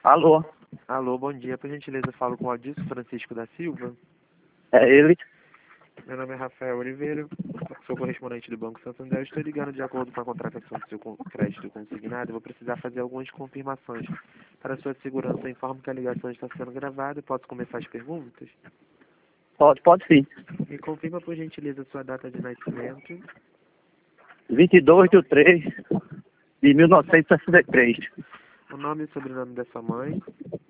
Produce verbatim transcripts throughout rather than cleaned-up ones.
Alô, Alô, bom dia. Por gentileza, eu falo com o Adilson Francisco da Silva. é ele? Meu nome é Rafael Oliveira, sou correspondente do Banco Santander. Estou ligando de acordo com a contratação do seu con- crédito consignado. Eu vou precisar fazer algumas confirmações. Para sua segurança, informo que a ligação está sendo gravada. Posso começar as perguntas? Pode, pode sim. Me confirma, por gentileza, sua data de nascimento, vinte e dois de três de mil novecentos e sessenta e três. o nome e sobrenome da sua mãe.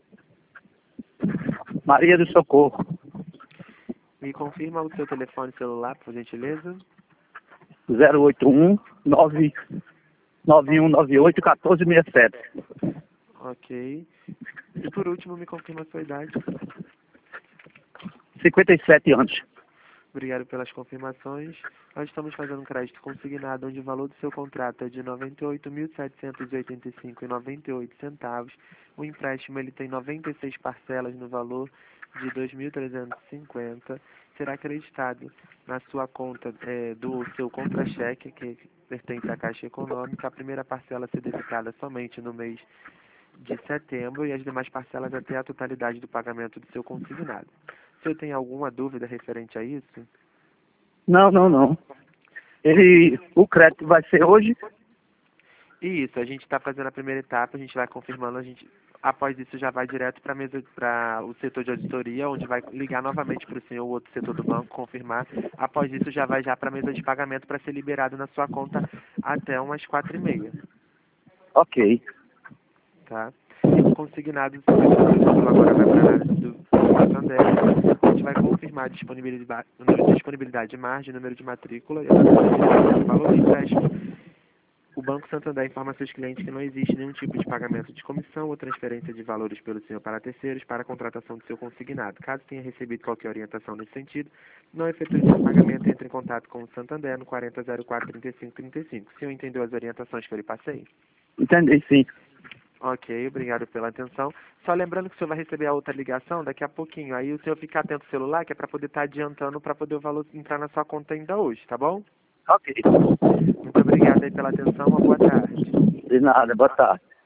Maria do Socorro. Me confirma o seu telefone celular, por gentileza. zero oito um nove nove um nove oito um quatro seis sete. Ok. E por último, me confirma a sua idade. cinquenta e sete anos. Obrigado pelas confirmações. Nós estamos fazendo um crédito consignado, onde o valor do seu contrato é de noventa e oito mil setecentos e oitenta e cinco reais e noventa e oito centavos. O empréstimo ele tem noventa e seis parcelas no valor de dois mil trezentos e cinquenta. Será acreditado na sua conta eh, do seu contra-cheque, que pertence à Caixa Econômica. A primeira parcela a ser debitada somente no mês de setembro e as demais parcelas até a totalidade do pagamento do seu consignado. O senhor tem alguma dúvida referente a isso? Não, não, não. Ele, o crédito vai ser hoje? Isso, a gente está fazendo a primeira etapa, a gente vai confirmando, a gente, após isso já vai direto para mesa para o setor de auditoria, onde vai ligar novamente para o senhor o outro setor do banco, confirmar. Após isso já vai já para a mesa de pagamento para ser liberado na sua conta até umas quatro e meia, Ok. tá? E o consignado, seu título agora vai para a análise do Santander. A gente vai confirmar a disponibilidade, disponibilidade de margem, número de matrícula e o valor do empréstimo. O Banco Santander informa a seus clientes que não existe nenhum tipo de pagamento de comissão ou transferência de valores pelo senhor para terceiros para a contratação do seu consignado. Caso tenha recebido qualquer orientação nesse sentido, não efetue nenhum pagamento, entre em contato com o Santander no quarenta zero quatro trinta e cinco trinta e cinco. O senhor entendeu as orientações que eu lhe passei? Entendi, sim. Ok, obrigado pela atenção. Só lembrando que o senhor vai receber a outra ligação daqui a pouquinho. Aí o senhor fica atento ao celular, que é para poder estar adiantando, para poder o valor entrar na sua conta ainda hoje, tá bom? Ok. Muito obrigado aí pela atenção, uma boa tarde. De nada, boa tarde.